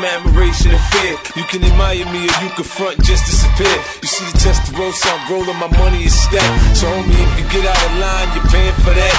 admiration and fear. You can admire me or you can front just disappear. You see the Testarossa, I'm rolling, my money is stacked. So homie, if you get out of line, you're paying for that.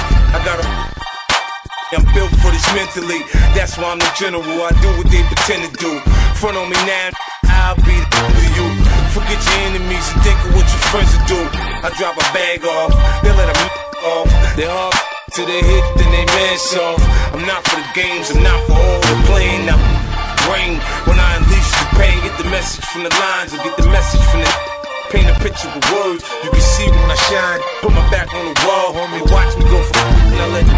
I'm built for this mentally. That's why I'm the general. I do what they pretend to do. Front on me now, I'll be to you. Forget your enemies and think of what your friends will do. I drop a bag off, they let them off. They hard till they hit, then they man soft. I'm not for the games, I'm not for all the playing. Now brain when I unleash the pain, get the message from the lines or get the message from the paint a picture with words. You can see when I shine. Put my back on the wall, homie. Watch me go for and I let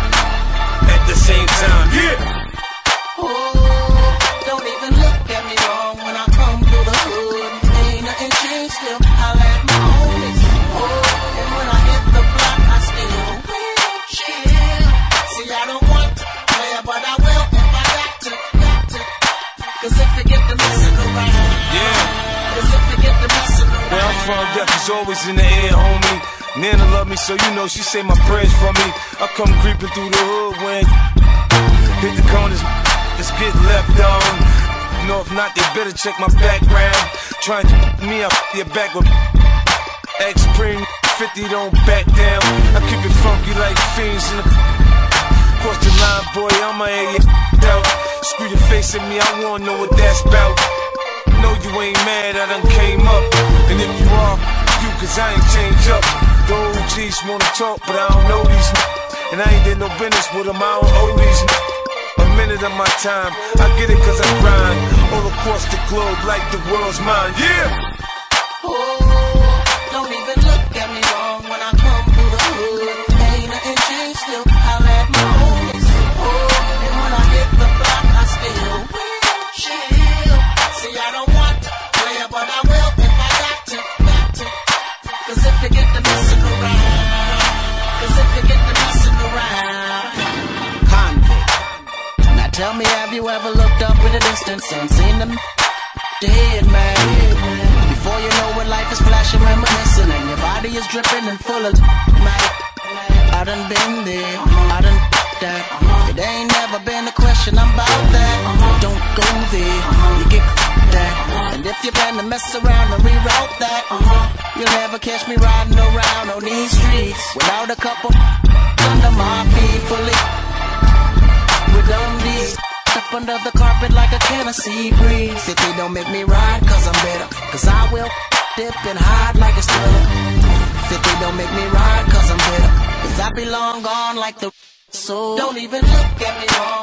at the same time, yeah. Oh, don't even look at me wrong when I come through the hood. Ain't nothing changed, still holla at my homies. Oh, and when I hit the block, I still will chill. See, I don't want to play, but I will if I got to. Cause if you get the messing around, yeah. Cause if you get the messing around. Where I'm from, death is always in the air, homie. Nana love me, so you know she say my prayers for me. I come creeping through the hood when hit the corners, just get left on. You know, if not, they better check my background. Trying to me up your back with X-Prime 50, don't back down. I keep it funky like fiends in the cross the line, boy, I'ma air you out. Screw your face at me, I wanna know what that's about. Know you ain't mad, I done came up. And if you are, you, cause I ain't changed up. The OGs wanna talk, but I don't know these. And I ain't did no business with them, I don't owe these. A minute of my time, I get it cause I grind. All across the globe like the world's mine, yeah! Oh, don't even look at me wrong when I come through the hood. Ain't nothing changed, still holla at my homies. Oh, and when I hit the block, I still will chill. See, I don't want to play, but I will if I got to. Cause if you get the messing around, cause if you get the messing around. Convict. Now tell me, have you ever looked up in the distance and seen them dead, man? Before you know it, life is flashing, reminiscing, and your body is dripping and full of man. I done been there, I done that. It ain't never been a question, I'm about that. Don't go there, you get that. And if you plan to mess around and reroute that, you'll never catch me riding around on these streets without a couple under my feet, fully with these up under the carpet like a Tennessee breeze. If they don't make me ride, cause I'm better, cause I will dip and hide like a Thriller. If they don't make me ride, cause I'm better, cause I be long gone like the. So don't even look at me wrong